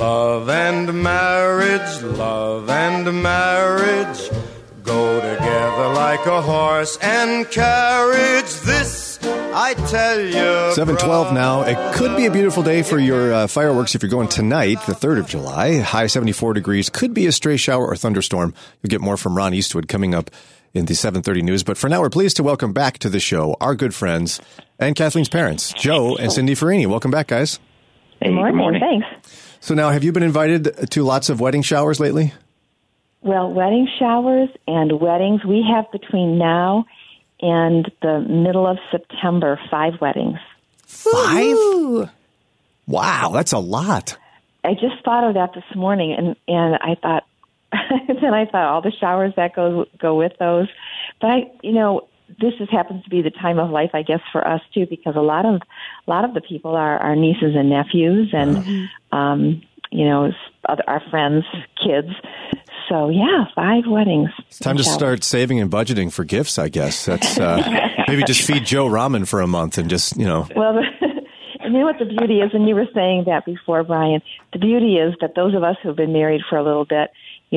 Love and marriage go together like a horse and carriage. This I tell you. 7:12 now. It could be a beautiful day for your fireworks if you're going tonight, the 3rd of July. High 74 degrees. Could be a stray shower or thunderstorm. You'll get more from Ron Eastwood coming up in the 7:30 news. But for now, we're pleased to welcome back to the show our good friends and Kathleen's parents, Joe and Cindy Farini. Welcome back, guys. Hey, good morning. Thanks. So now, have you been invited to lots of wedding showers lately? Well, wedding showers and weddings, we have between now and the middle of September, 5 weddings. 5? Ooh. Wow, that's a lot. I just thought of that this morning, and I thought, then I thought all the showers that go with those. But this happens to be the time of life, I guess, for us too, because a lot of the people are our nieces and nephews, and our friends' kids. So, 5 weddings. It's time to start saving and budgeting for gifts, I guess. That's maybe just feed Joe ramen for a month and just, Well, and you know what the beauty is, and you were saying that before, Brian, the beauty is that those of us who've been married for a little bit,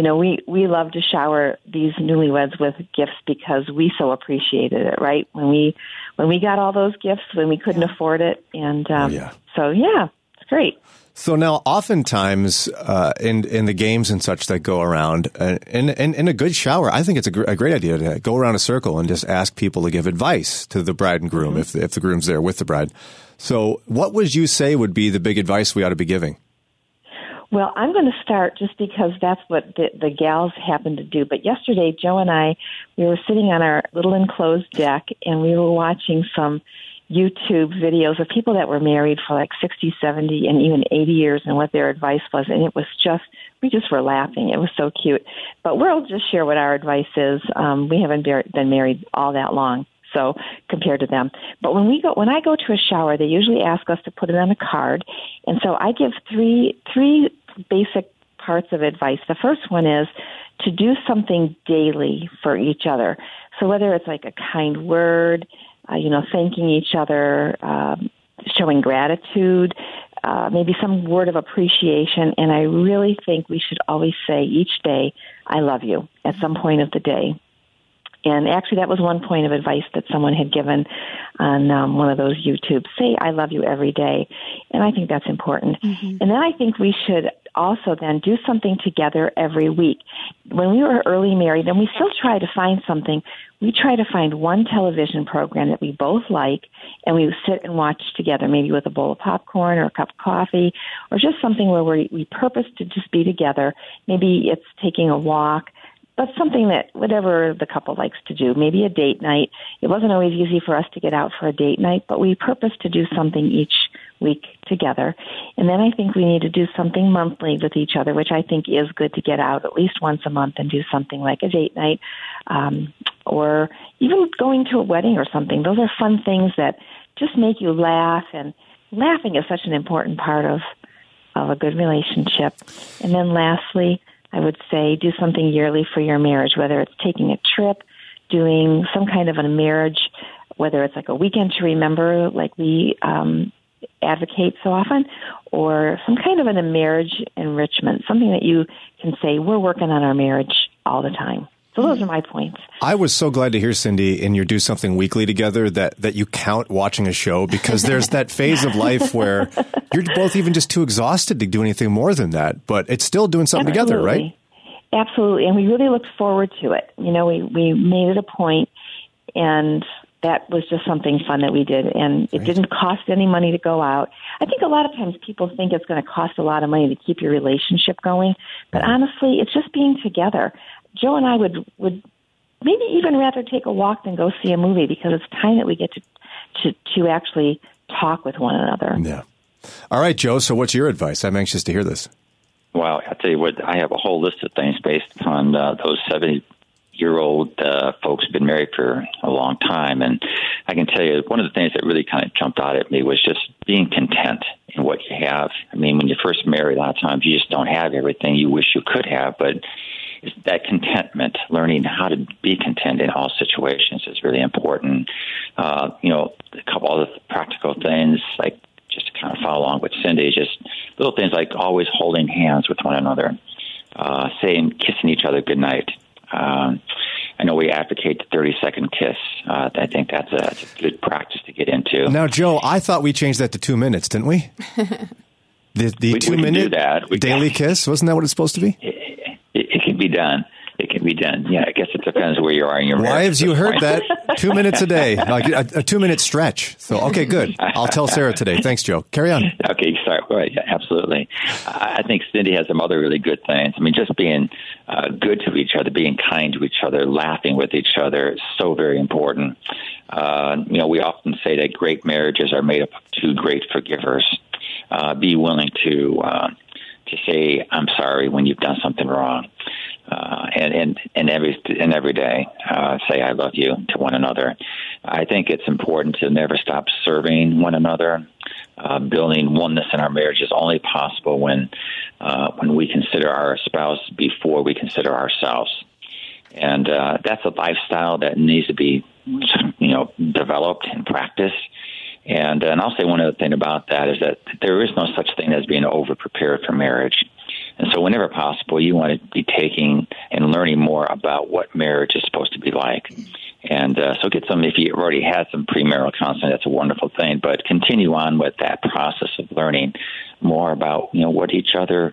we love to shower these newlyweds with gifts because we so appreciated it, right? When we got all those gifts, when we couldn't afford it. And so, it's great. So now, oftentimes in the games and such that go around, in a good shower, I think it's a great idea to go around a circle and just ask people to give advice to the bride and groom if the groom's there with the bride. So what would you say would be the big advice we ought to be giving? Well, I'm going to start just because that's what the gals happen to do. But yesterday, Joe and I, we were sitting on our little enclosed deck, and we were watching some YouTube videos of people that were married for like 60, 70, and even 80 years and what their advice was. And it was we just were laughing. It was so cute. But we'll just share what our advice is. We haven't been married all that long, so compared to them. But when I go to a shower, they usually ask us to put it on a card. And so I give three basic parts of advice. The first one is to do something daily for each other. So whether it's like a kind word, thanking each other, showing gratitude, maybe some word of appreciation. And I really think we should always say each day, I love you, at some point of the day. And actually, that was one point of advice that someone had given on one of those YouTubes. Say, I love you every day. And I think that's important. Mm-hmm. And then I think we should also then do something together every week. When we were early married, and we still try to find something, we try to find one television program that we both like, and we sit and watch together, maybe with a bowl of popcorn or a cup of coffee, or just something where we purpose to just be together. Maybe it's taking a walk, but something that whatever the couple likes to do, maybe a date night. It wasn't always easy for us to get out for a date night, but we purpose to do something each week together. And then I think we need to do something monthly with each other, which I think is good to get out at least once a month and do something like a date night, or even going to a wedding or something. Those are fun things that just make you laugh, and laughing is such an important part of a good relationship. And then lastly, I would say do something yearly for your marriage, whether it's taking a trip, doing some kind of a marriage, whether it's like a weekend to remember, like we advocate so often, or some kind of a marriage enrichment, something that you can say, we're working on our marriage all the time. So those are my points. I was so glad to hear, Cindy, in your Do Something Weekly together that you count watching a show, because there's that phase of life where you're both even just too exhausted to do anything more than that, but it's still doing something together, right? Absolutely. And we really looked forward to it. We made it a point, and that was just something fun that we did. And it didn't cost any money to go out. I think a lot of times people think it's going to cost a lot of money to keep your relationship going. But honestly, it's just being together. Joe and I would maybe even rather take a walk than go see a movie, because it's time that we get to actually talk with one another. Yeah. All right, Joe, so what's your advice? I'm anxious to hear this. Well, I'll tell you what, I have a whole list of things based upon those 70-year-old folks who've been married for a long time. And I can tell you, one of the things that really kind of jumped out at me was just being content in what you have. I mean, when you first marry, a lot of times you just don't have everything you wish you could have, but that contentment, learning how to be content in all situations is really important. A couple other practical things, like just to kind of follow along with Cindy, just little things like always holding hands with one another, kissing each other goodnight. I know we advocate the 30-second kiss. I think that's a good practice to get into. Now, Joe, I thought we changed that to 2 minutes, didn't we? The 2-minute daily kiss, wasn't that what it's supposed to be? It can be done. It can be done. Yeah, I guess it depends where you are in your marriage. Wives, you heard that. 2 minutes a day, like a 2-minute stretch. So, okay, good. I'll tell Sarah today. Thanks, Joe. Carry on. Okay, sorry. Right, yeah, absolutely. I think Cindy has some other really good things. I mean, just being good to each other, being kind to each other, laughing with each other is so very important. We often say that great marriages are made up of two great forgivers. Be willing to say, I'm sorry when you've done something wrong. And every day, say I love you to one another. I think it's important to never stop serving one another. Building oneness in our marriage is only possible when we consider our spouse before we consider ourselves. And that's a lifestyle that needs to be, developed and practiced. And I'll say one other thing about that is that there is no such thing as being over-prepared for marriage. And so whenever possible, you want to be taking and learning more about what marriage is supposed to be like. And so get some, if you already had some premarital counseling, that's a wonderful thing. But continue on with that process of learning more about, what each other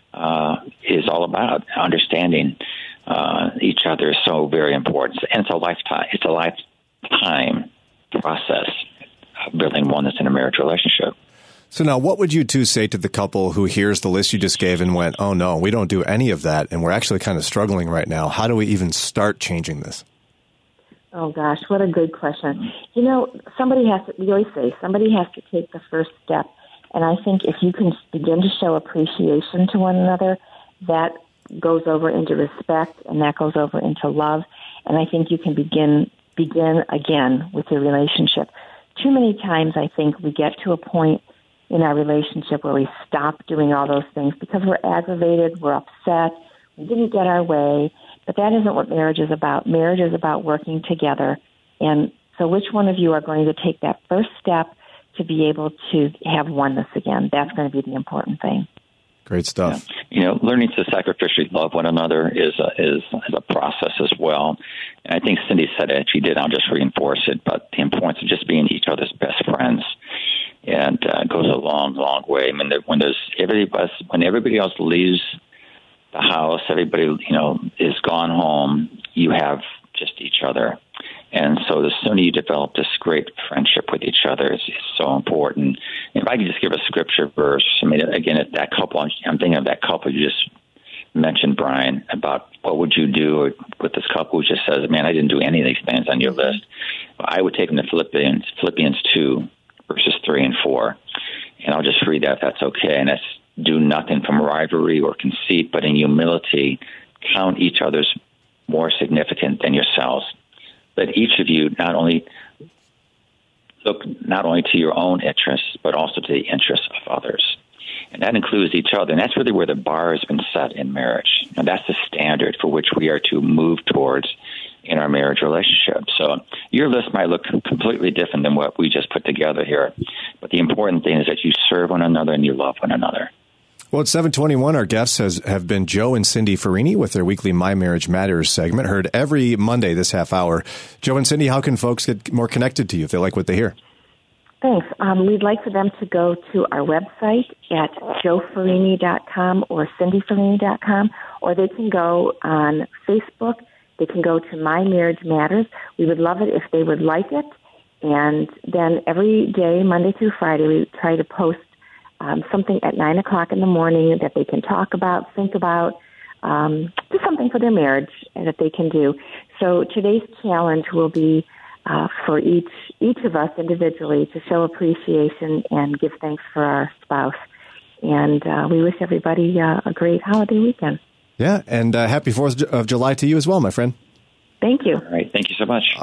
is all about. Understanding each other is so very important. And it's a lifetime process of building oneness in a marriage relationship. So now, what would you two say to the couple who hears the list you just gave and went, oh, no, we don't do any of that, and we're actually kind of struggling right now? How do we even start changing this? Oh, gosh, what a good question. We always say, somebody has to take the first step. And I think if you can begin to show appreciation to one another, that goes over into respect, and that goes over into love. And I think you can begin again with your relationship. Too many times, I think, we get to a point in our relationship where we stop doing all those things because we're aggravated, we're upset, we didn't get our way. But that isn't what marriage is about. Marriage is about working together. And so which one of you are going to take that first step to be able to have oneness again? That's going to be the important thing. Great stuff. Yeah. Learning to sacrificially love one another is a process as well. And I think Cindy said it. She did. I'll just reinforce it. But the importance of just being each other's best friends, and goes a long, long way. I mean, when everybody else leaves the house, everybody is gone home. You have just each other. And so the sooner you develop this great friendship with each other is so important. And if I could just give a scripture verse, I mean, again, at that couple, I'm thinking of that couple you just mentioned, Brian, about what would you do with this couple who just says, man, I didn't do any of these things on your list. I would take them to Philippians 2, verses 3 and 4. And I'll just read that if that's okay. And that's, do nothing from rivalry or conceit, but in humility count each other's more significant than yourselves. Let each of you not only to your own interests, but also to the interests of others. And that includes each other. And that's really where the bar has been set in marriage. And that's the standard for which we are to move towards in our marriage relationship. So your list might look completely different than what we just put together here. But the important thing is that you serve one another and you love one another. Well, at 7:21, our guests have been Joe and Cindy Farini with their weekly My Marriage Matters segment, heard every Monday this half hour. Joe and Cindy, how can folks get more connected to you if they like what they hear? Thanks. We'd like for them to go to our website at joefarini.com or cindyfarini.com, or they can go on Facebook. They can go to My Marriage Matters. We would love it if they would like it. And then every day, Monday through Friday, we try to post something at 9 o'clock in the morning that they can talk about, think about, do something for their marriage that they can do. So today's challenge will be for each of us individually to show appreciation and give thanks for our spouse. And we wish everybody a great holiday weekend. Yeah, and happy 4th of July to you as well, my friend. Thank you. All right, thank you so much.